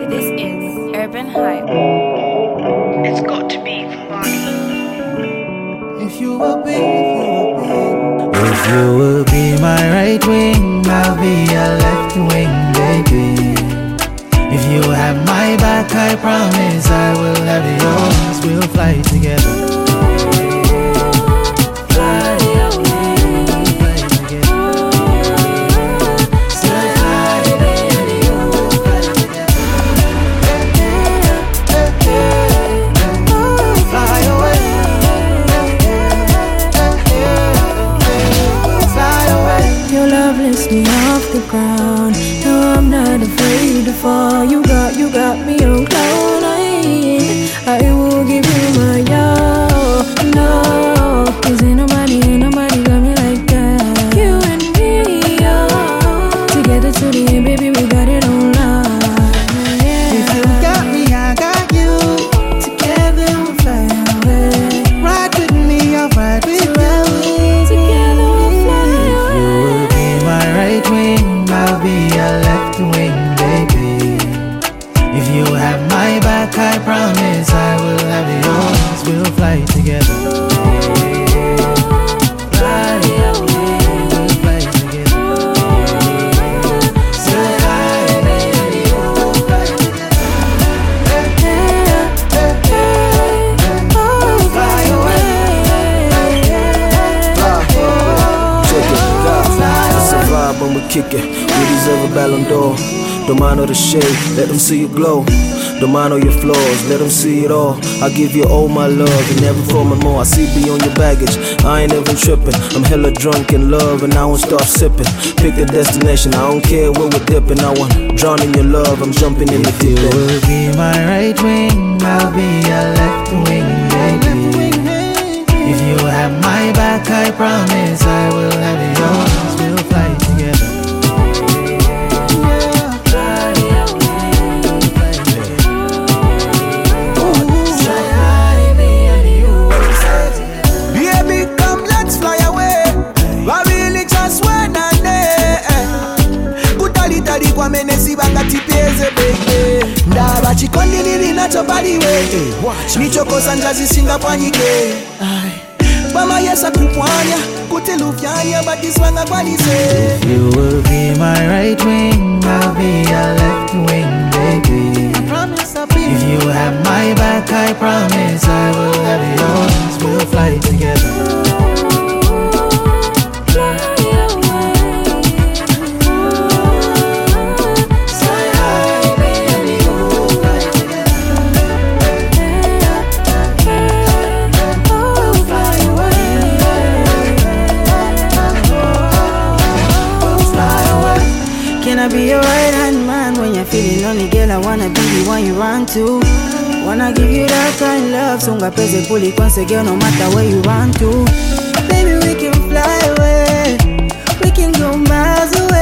This is Urban Hype. It's got to be funny. If you will be my right wing, I'll be your left wing, baby. If you have my back, I promise I will have yours. We'll fly together. Me off the ground. No, I'm not afraid to fall. You got me on cloud nine. I will give you my all. No, 'cause ain't nobody got me like that. You and me, together to the end, baby, we got it online. Yeah. If you got me, I got you. Together we'll fly away. Ride with me, I'll ride with you. Together we'll fly away. You will be my right wing, I'll be your left wing, baby. If you have my back, I promise I will have yours. We'll fly together. Fly away, we'll fly together. So fly away, we'll fly together. Fly away. It's a vibe when we kick it. We deserve a Ballon d'Or. Don't mind all the shade, let them see you glow. Don't mind all your flaws, let them see it all. I give you all my love and never for my more. I see beyond your baggage, I ain't even tripping. I'm hella drunk in love and I won't stop sipping. Pick the destination, I don't care where we're dipping. I want drown in your love, I'm jumping in the deep You end. will be my right wing, I'll be your left wing, baby. If you have my back, I promise I will have yours. We'll fly together. Baby, come, let's fly away. I really just wanna kutalitali kwa menesi bakati peze bebe ndaba chikondi nili nacho baliwe nichokosa njazi singa pwanyike mama yesa kupwanya kutilufyanya bakiswanga kwalise. If you will be my right wing, I'll be your left wing, baby. If you have my back, I promise I will have yours. We'll fly together. Can I be your right hand man when you're feeling lonely, girl? I wanna be the one you run to. Wanna give you that kind of love, songa pese puli kwanse girl, no matter where you run to. Baby, we can fly away, we can go miles away.